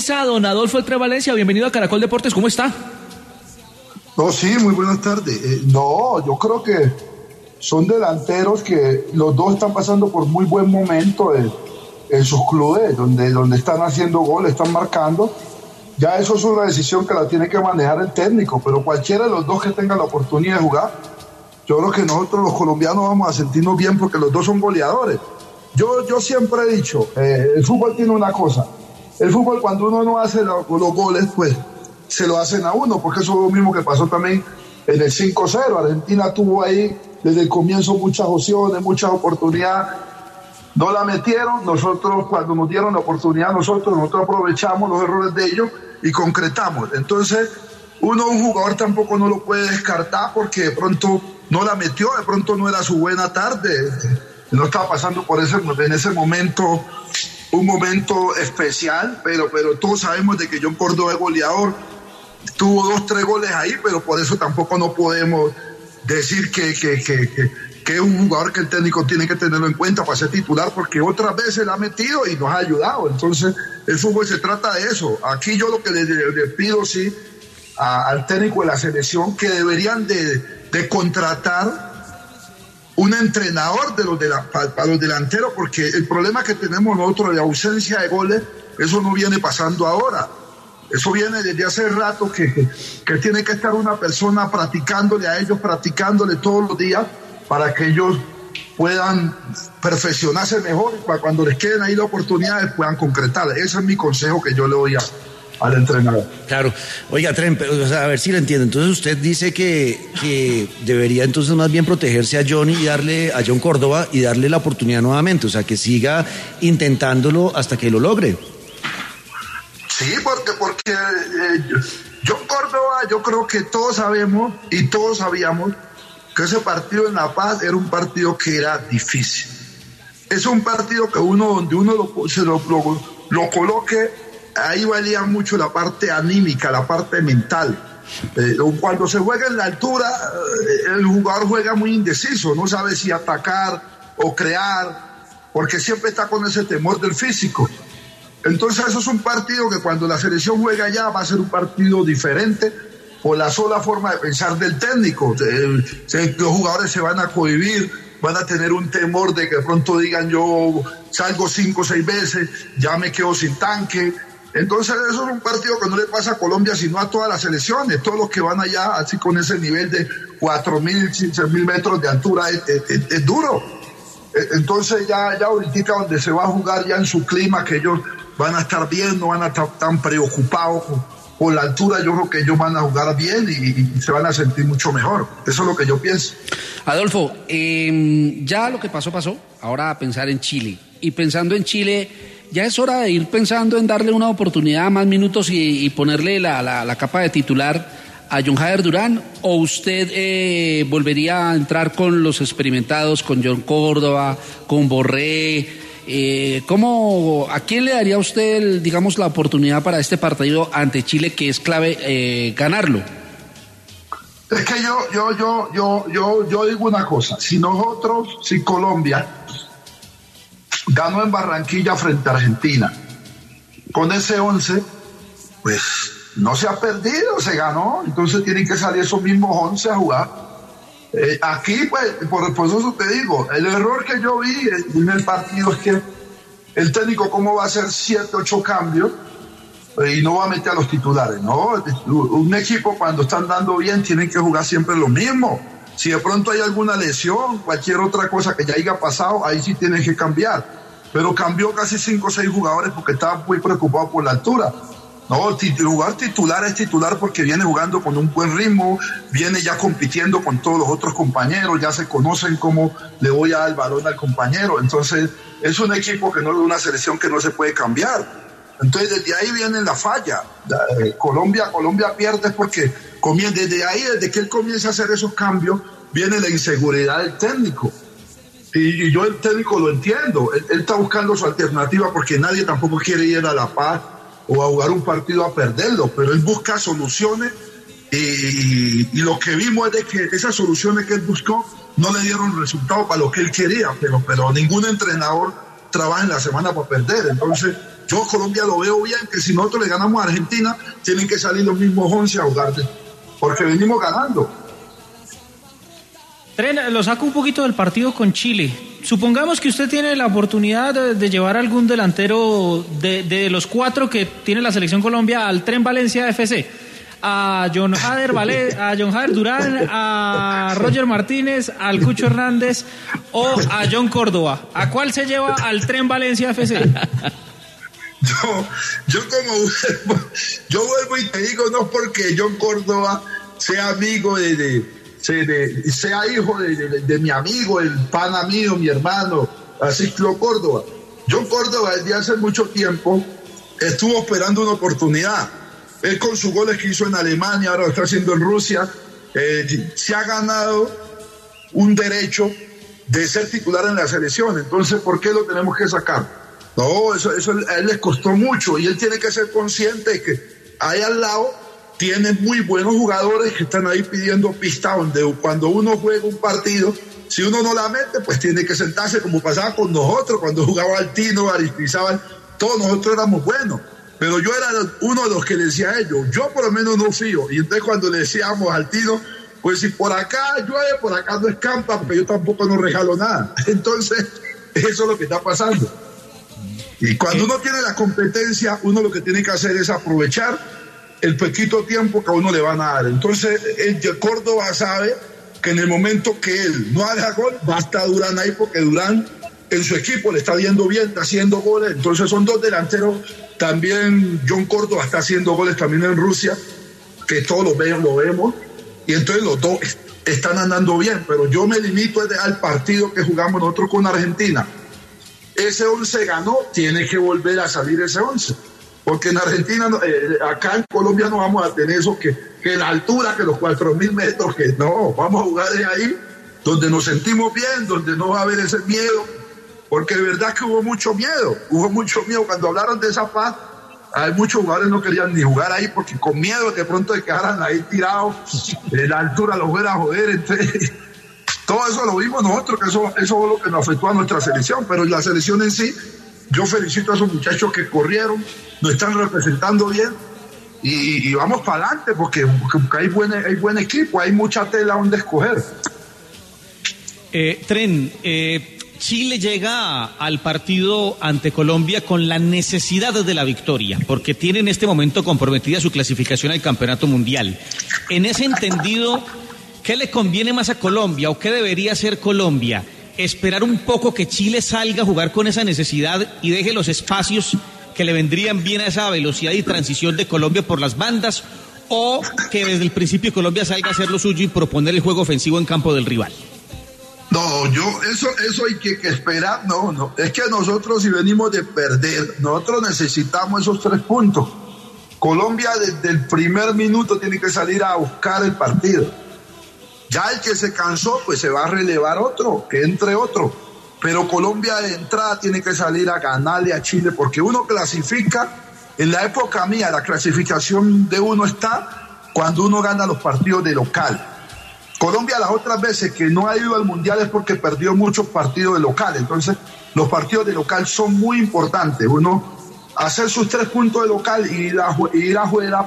Don Adolfo El Tres Valencia, bienvenido a Caracol Deportes, ¿cómo está? No, sí, muy buenas tardes. Yo creo que son delanteros que los dos están pasando por muy buen momento en sus clubes, donde están haciendo goles, están marcando. Ya eso es una decisión que la tiene que manejar el técnico, pero cualquiera de los dos que tenga la oportunidad de jugar, yo creo que nosotros los colombianos vamos a sentirnos bien porque los dos son goleadores. Yo siempre he dicho, el fútbol tiene una cosa. El fútbol, cuando uno no hace los goles, pues se lo hacen a uno, porque eso es lo mismo que pasó también en el 5-0. Argentina tuvo ahí desde el comienzo muchas opciones, muchas oportunidades, no la metieron. Nosotros, cuando nos dieron la oportunidad, nosotros aprovechamos los errores de ellos y concretamos. Entonces, un jugador tampoco no lo puede descartar porque de pronto no la metió, de pronto no era su buena tarde, no estaba pasando en ese momento un momento especial, pero todos sabemos de que John Córdoba es goleador, tuvo 2-3 goles ahí, pero por eso tampoco no podemos decir que es un jugador que el técnico tiene que tenerlo en cuenta para ser titular, porque otras veces la ha metido y nos ha ayudado. Entonces el fútbol se trata de eso. Aquí yo lo que le pido sí al técnico de la selección, que deberían de contratar un entrenador para los delanteros, porque el problema que tenemos nosotros de ausencia de goles, eso no viene pasando ahora, eso viene desde hace rato, que tiene que estar una persona practicándole todos los días para que ellos puedan perfeccionarse mejor y para cuando les queden ahí las oportunidades puedan concretar. Ese es mi consejo que yo le doy al entrenador. Claro. Oiga, Tren, a ver si lo entiendo. Entonces usted dice que debería entonces más bien protegerse a Johnny y a John Córdoba y darle la oportunidad nuevamente, o sea, que siga intentándolo hasta que lo logre. Sí, porque John Córdoba, yo creo que todos sabemos y todos sabíamos que ese partido en La Paz era un partido que era difícil. Es un partido que donde uno lo coloque. Ahí valía mucho la parte anímica, la parte mental. Cuando se juega en la altura, el jugador juega muy indeciso, no sabe si atacar o crear, porque siempre está con ese temor del físico. Entonces eso es un partido que cuando la selección juega allá va a ser un partido diferente por la sola forma de pensar del técnico. Los jugadores se van a cohibir, van a tener un temor de que de pronto digan yo salgo 5 o 6 veces, ya me quedo sin tanque. Entonces eso es un partido que no le pasa a Colombia sino a todas las selecciones, todos los que van allá así con ese nivel de 4.000, 6.000 metros de altura es duro. Entonces ya ahorita donde se va a jugar ya en su clima, que ellos van a estar bien, no van a estar tan preocupados por la altura, yo creo que ellos van a jugar bien y se van a sentir mucho mejor. Eso es lo que yo pienso. Adolfo, ya lo que pasó, ahora a pensar en Chile, y pensando en Chile ya es hora de ir pensando en darle una oportunidad, más minutos y ponerle la capa de titular a John Jader Durán, o usted volvería a entrar con los experimentados, con John Córdoba, con Borré. ¿A quién le daría usted, digamos, la oportunidad para este partido ante Chile, que es clave ganarlo? Es que yo digo una cosa, si Colombia ganó en Barranquilla frente a Argentina, con ese 11, pues no se ha perdido, se ganó, entonces tienen que salir esos mismos 11 a jugar. Aquí, pues, por eso te digo, el error que yo vi en el partido es que el técnico cómo va a hacer 7, 8 cambios y no va a meter a los titulares, ¿no? Un equipo cuando están dando bien tienen que jugar siempre lo mismo. Si de pronto hay alguna lesión, cualquier otra cosa que ya haya pasado, ahí sí tienen que cambiar. Pero cambió casi 5 o 6 jugadores porque estaban muy preocupados por la altura. No, el jugador titular es titular porque viene jugando con un buen ritmo, viene ya compitiendo con todos los otros compañeros, ya se conocen cómo le voy a dar el balón al compañero. Entonces, es un equipo que no es una selección que no se puede cambiar. Entonces, desde ahí viene la falla. Colombia pierde porque desde que él comienza a hacer esos cambios, viene la inseguridad del técnico. Y yo el técnico lo entiendo. Él está buscando su alternativa porque nadie tampoco quiere ir a La Paz o a jugar un partido a perderlo, pero él busca soluciones y lo que vimos es de que esas soluciones que él buscó no le dieron resultado para lo que él quería, pero ningún entrenador trabaja en la semana para perder. Entonces Yo Colombia lo veo bien, que si nosotros le ganamos a Argentina, tienen que salir los mismos 11 a jugar, porque venimos ganando. Tren, lo saco un poquito del partido con Chile. Supongamos que usted tiene la oportunidad de llevar algún delantero de los 4 que tiene la selección Colombia al Tren Valencia FC. A John Jader Durán, a Roger Martínez, al Cucho Hernández o a John Córdoba. ¿A cuál se lleva al Tren Valencia FC? Yo vuelvo y te digo, no porque John Córdoba sea amigo sea hijo de mi amigo, el pana mío, mi hermano, Ciclo Córdoba. John Córdoba desde hace mucho tiempo estuvo esperando una oportunidad. Él con sus goles que hizo en Alemania, ahora lo está haciendo en Rusia, se ha ganado un derecho de ser titular en la selección. Entonces, ¿por qué lo tenemos que sacar? No, eso a él les costó mucho y él tiene que ser consciente de que ahí al lado tiene muy buenos jugadores que están ahí pidiendo pista, donde cuando uno juega un partido, si uno no la mete, pues tiene que sentarse, como pasaba con nosotros, cuando jugaba Altino, Aristizábal, todos nosotros éramos buenos. Pero yo era uno de los que le decía a ellos, yo por lo menos no fío. Y entonces cuando le decíamos al Tino, pues si por acá llueve, por acá no escampa, porque yo tampoco no regalo nada. Entonces, eso es lo que está pasando. Y cuando uno tiene la competencia, uno lo que tiene que hacer es aprovechar el poquito tiempo que a uno le van a dar. Entonces, el Córdoba sabe que en el momento que él no haga gol, va a estar Durán ahí, porque Durán en su equipo le está yendo bien, está haciendo goles. Entonces son 2 delanteros. También John Córdoba está haciendo goles también en Rusia, que todos lo vemos, y entonces los dos están andando bien, pero yo me limito al partido que jugamos nosotros con Argentina. Ese 11 ganó, tiene que volver a salir ese 11, porque en Argentina, acá en Colombia no vamos a tener eso, que la altura, que los 4.000 metros, que no, vamos a jugar de ahí, donde nos sentimos bien, donde no va a haber ese miedo. Porque de verdad que hubo mucho miedo cuando hablaron de esa paz. Hay muchos jugadores que no querían ni jugar ahí porque con miedo de pronto de quedaran ahí tirados, la altura los fuera a joder. Entonces, todo eso lo vimos nosotros, que eso fue lo que nos afectó a nuestra selección. Pero la selección en sí, yo felicito a esos muchachos que corrieron, nos están representando bien y vamos para adelante porque hay buen equipo, hay mucha tela donde escoger. Tren, Chile llega al partido ante Colombia con la necesidad de la victoria, porque tiene en este momento comprometida su clasificación al Campeonato Mundial. En ese entendido, ¿qué le conviene más a Colombia o qué debería hacer Colombia? ¿Esperar un poco que Chile salga a jugar con esa necesidad y deje los espacios que le vendrían bien a esa velocidad y transición de Colombia por las bandas? ¿O que desde el principio Colombia salga a hacer lo suyo y proponer el juego ofensivo en campo del rival? No, eso hay que esperar, no, es que nosotros si venimos de perder, nosotros necesitamos esos 3 puntos. Colombia desde el primer minuto tiene que salir a buscar el partido. Ya el que se cansó, pues se va a relevar otro, que entre otro. Pero Colombia de entrada tiene que salir a ganarle a Chile, porque uno clasifica, en la época mía, la clasificación de uno está cuando uno gana los partidos de local. Colombia las otras veces que no ha ido al Mundial es porque perdió muchos partidos de local. Entonces, los partidos de local son muy importantes. Uno, hacer sus 3 puntos de local y ir afuera,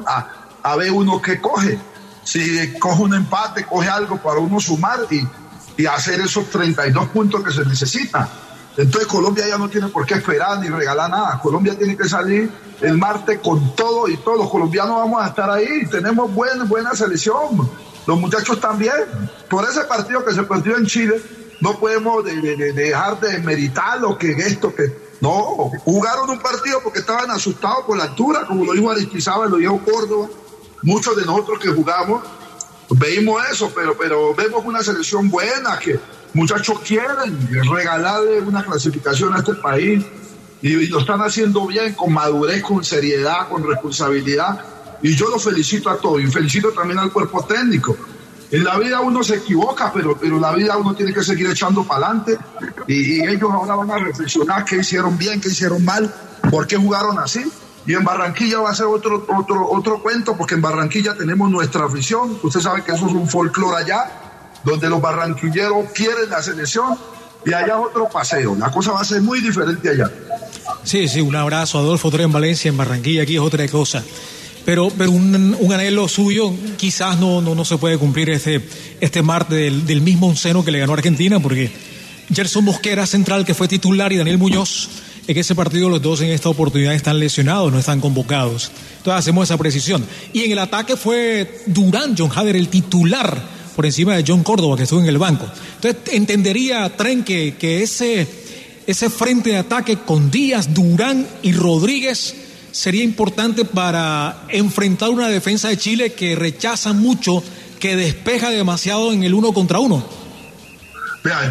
a ver uno qué coge. Si coge un empate, coge algo para uno sumar y hacer esos 32 puntos que se necesitan. Entonces, Colombia ya no tiene por qué esperar ni regalar nada. Colombia tiene que salir el martes con todo y todos los colombianos vamos a estar ahí. Tenemos buena selección. Los muchachos también. Por ese partido que se perdió en Chile, no podemos dejar de meditar lo que esto, que no, jugaron un partido porque estaban asustados por la altura, como lo dijo Aristizábal, lo dijo Córdoba, muchos de nosotros que jugamos, veíamos eso, pero vemos una selección buena, que muchachos quieren regalarle una clasificación a este país, y lo están haciendo bien, con madurez, con seriedad, con responsabilidad. Y yo los felicito a todos y felicito también al cuerpo técnico. En la vida uno se equivoca, pero la vida uno tiene que seguir echando para adelante y ellos ahora van a reflexionar qué hicieron bien, qué hicieron mal, por qué jugaron así. Y en Barranquilla va a ser otro cuento, porque en Barranquilla tenemos nuestra afición. Usted sabe que eso es un folclore allá, donde los barranquilleros quieren la selección y allá es otro paseo. La cosa va a ser muy diferente allá. Sí, un abrazo, Adolfo. Tren Valencia, en Barranquilla, aquí es otra cosa. Pero un anhelo suyo quizás no se puede cumplir este martes del mismo onceno que le ganó a Argentina, porque Gerson Mosquera, central, que fue titular, y Daniel Muñoz, en ese partido los dos en esta oportunidad están lesionados, no están convocados. Entonces hacemos esa precisión. Y en el ataque fue Durán, John Hader, el titular, por encima de John Córdoba, que estuvo en el banco. Entonces entendería, Tren, que ese frente de ataque con Díaz, Durán y Rodríguez sería importante para enfrentar una defensa de Chile que rechaza mucho, que despeja demasiado en el 1 contra 1. Vea,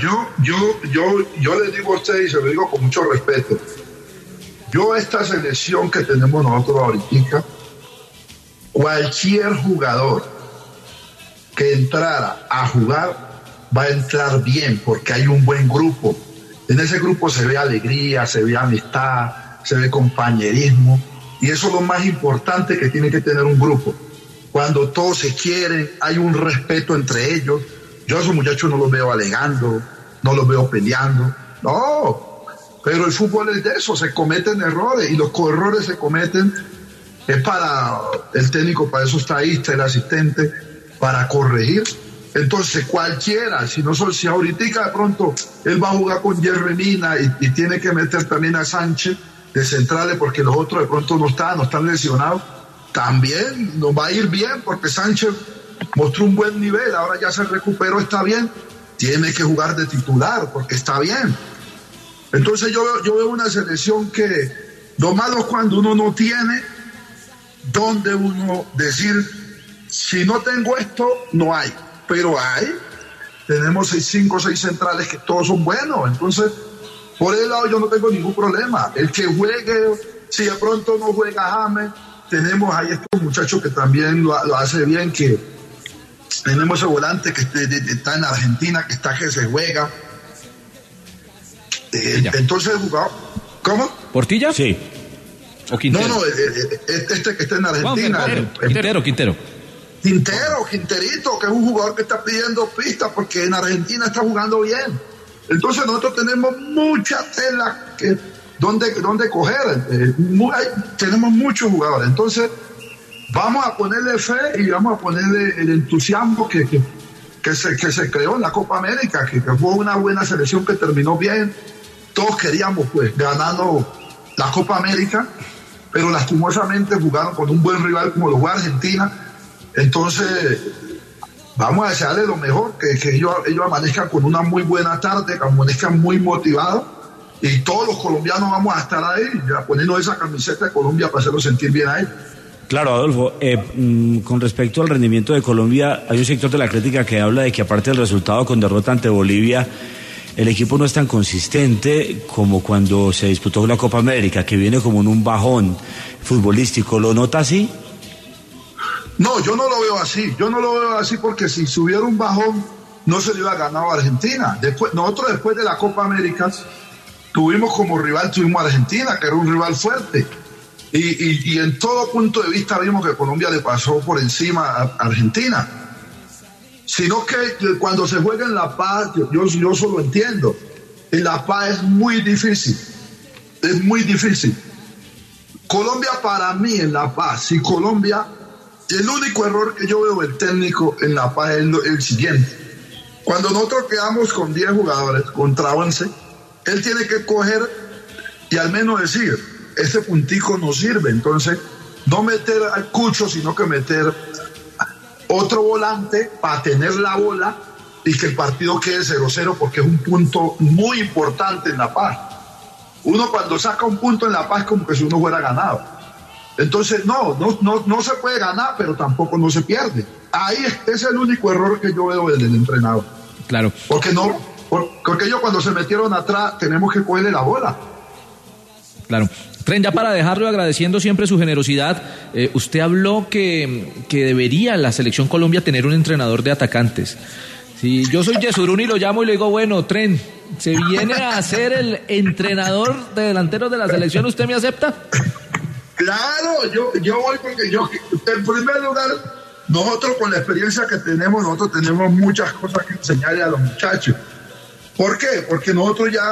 yo le digo a usted, y se lo digo con mucho respeto, esta selección que tenemos nosotros ahorita, cualquier jugador que entrara a jugar va a entrar bien, porque hay un buen grupo. En ese grupo se ve alegría, se ve amistad, se ve compañerismo, y eso es lo más importante que tiene que tener un grupo. Cuando todos se quieren, hay un respeto entre ellos. Yo a esos muchachos no los veo alegando, no los veo peleando, no, pero el fútbol es de eso, se cometen errores, y los errores se cometen, es para el técnico, para eso está ahí, está el asistente, para corregir. Entonces cualquiera, si ahorita de pronto él va a jugar con Jerry Mina y tiene que meter también a Sánchez de centrales porque los otros de pronto no están lesionados, también nos va a ir bien porque Sánchez mostró un buen nivel, ahora ya se recuperó, está bien, tiene que jugar de titular porque está bien. Entonces yo veo una selección que lo malo es cuando uno no tiene donde uno decir, si no tengo esto, no hay. Pero tenemos 5 o 6 centrales que todos son buenos, entonces por ese lado yo no tengo ningún problema. El que juegue, si de pronto no juega James, tenemos ahí estos muchachos que también lo hace bien, que tenemos ese volante que está en Argentina, que se juega. Entonces, ¿cómo? ¿Portilla? Sí. ¿O Quintero? No, este que está en Argentina. Quinterito, que es un jugador que está pidiendo pistas porque en Argentina está jugando bien. Entonces nosotros tenemos mucha tela donde coger. Tenemos muchos jugadores. Entonces vamos a ponerle fe y vamos a ponerle el entusiasmo que se creó en la Copa América, que fue una buena selección que terminó bien. Todos queríamos ganando la Copa América, pero lastimosamente jugaron con un buen rival como lo fue Argentina. Entonces vamos a desearle lo mejor, que ellos amanezcan con una muy buena tarde, que amanezcan muy motivados, y todos los colombianos vamos a estar ahí, poniendo esa camiseta de Colombia para hacerlos sentir bien a ellos. Claro, Adolfo, con respecto al rendimiento de Colombia, hay un sector de la crítica que habla de que aparte del resultado con derrota ante Bolivia, el equipo no es tan consistente como cuando se disputó la Copa América, que viene como en un bajón futbolístico. ¿Lo nota así? No, yo no lo veo así, porque si hubiera un bajón no se le iba a ganar a Argentina. Nosotros después de la Copa América tuvimos a Argentina, que era un rival fuerte, y en todo punto de vista vimos que Colombia le pasó por encima a Argentina. Sino que cuando se juega en La Paz, yo solo entiendo, en La Paz es muy difícil. Colombia, para mí en La Paz, si Colombia, el único error que yo veo del técnico en La Paz es el siguiente: cuando nosotros quedamos con 10 jugadores contra 11, él tiene que coger y al menos decir, este puntico no sirve, entonces no meter al Cucho, sino que meter otro volante para tener la bola y que el partido quede 0-0, porque es un punto muy importante en La Paz. Uno cuando saca un punto en La Paz como que si uno fuera ganado. Entonces no se puede ganar, pero tampoco no se pierde. Ahí es el único error que yo veo del entrenador. Claro. Porque ellos cuando se metieron atrás tenemos que cogerle la bola. Claro. Tren, ya para dejarlo, agradeciendo siempre su generosidad, usted habló que debería la selección Colombia tener un entrenador de atacantes. Si yo soy Yesurún y lo llamo y le digo, bueno, Tren, ¿se viene a ser el entrenador de delanteros de la selección? ¿Usted me acepta? Claro, yo voy porque en primer lugar, nosotros con la experiencia que tenemos muchas cosas que enseñarle a los muchachos. ¿Por qué? Porque nosotros ya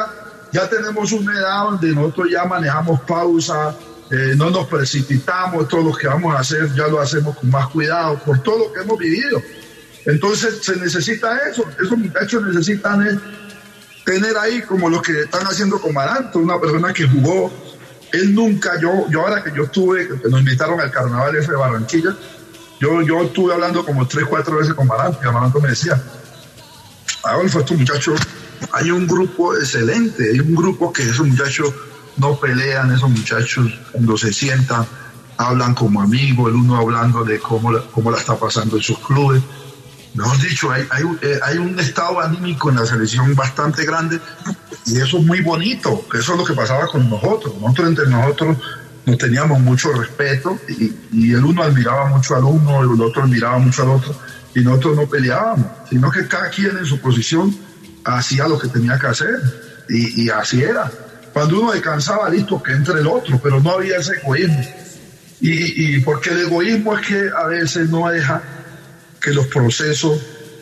ya tenemos una edad donde nosotros ya manejamos pausa, no nos precipitamos, todo lo que vamos a hacer ya lo hacemos con más cuidado por todo lo que hemos vivido. Entonces se necesita eso, esos muchachos necesitan tener ahí como lo que están haciendo con Maranto, una persona que jugó, él nunca, yo ahora que yo estuve, que nos invitaron al carnaval ese de Barranquilla, yo estuve hablando como 3-4 veces con Maranto, y Maranto me decía, Adolfo, estos muchachos, hay un grupo excelente, hay un grupo que esos muchachos no pelean, esos muchachos cuando se sientan, hablan como amigos, el uno hablando de cómo la está pasando en sus clubes. Mejor dicho, hay un estado anímico en la selección bastante grande y eso es muy bonito, eso es lo que pasaba con nosotros. Nosotros entre nosotros nos teníamos mucho respeto y el uno admiraba mucho al uno, el otro admiraba mucho al otro y nosotros no peleábamos, sino que cada quien en su posición hacía lo que tenía que hacer y así era. Cuando uno descansaba, listo, que entre el otro, pero no había ese egoísmo. Y porque el egoísmo es que a veces no deja que los procesos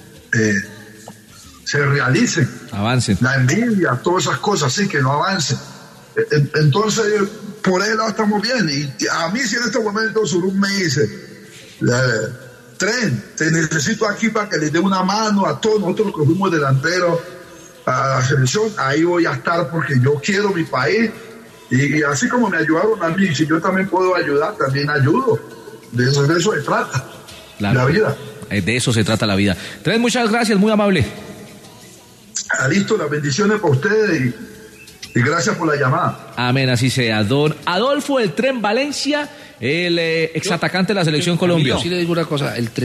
se realicen. Avancen. La envidia, todas esas cosas, sí, que no avancen. Entonces, por ese lado estamos bien. Y a mí, si en este momento Surum me dice, Tren, te necesito aquí para que le dé una mano a todos nosotros que fuimos delanteros a la selección, ahí voy a estar porque yo quiero mi país. Y así como me ayudaron a mí, si yo también puedo ayudar, también ayudo. De eso se trata. Claro. La vida. De eso se trata la vida. Tren, muchas gracias, muy amable. Listo, las bendiciones para ustedes y gracias por la llamada. Amén, así sea. Don Adolfo el Tren Valencia, el exatacante de la selección Colombia. Yo sí le digo una cosa, el Tren